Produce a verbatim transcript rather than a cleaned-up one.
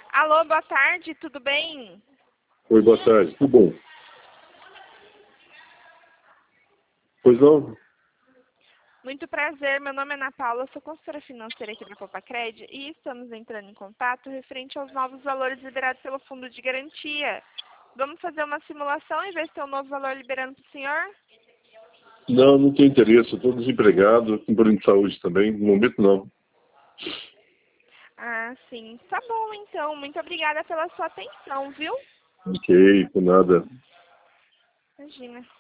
Alô, boa tarde, tudo bem? Oi, boa tarde. Tudo bom? Pois não? Muito prazer, meu nome é Ana Paula, sou consultora financeira aqui da Copacred e estamos entrando em contato referente aos novos valores liberados pelo Fundo de Garantia. Vamos fazer uma simulação e ver se tem um novo valor liberando para o senhor? Não, não tenho interesse. Estou desempregado, com problema de saúde também. No momento, não. Ah, sim. Tá bom, então. Muito obrigada pela sua atenção, viu? Ok, por nada. Imagina.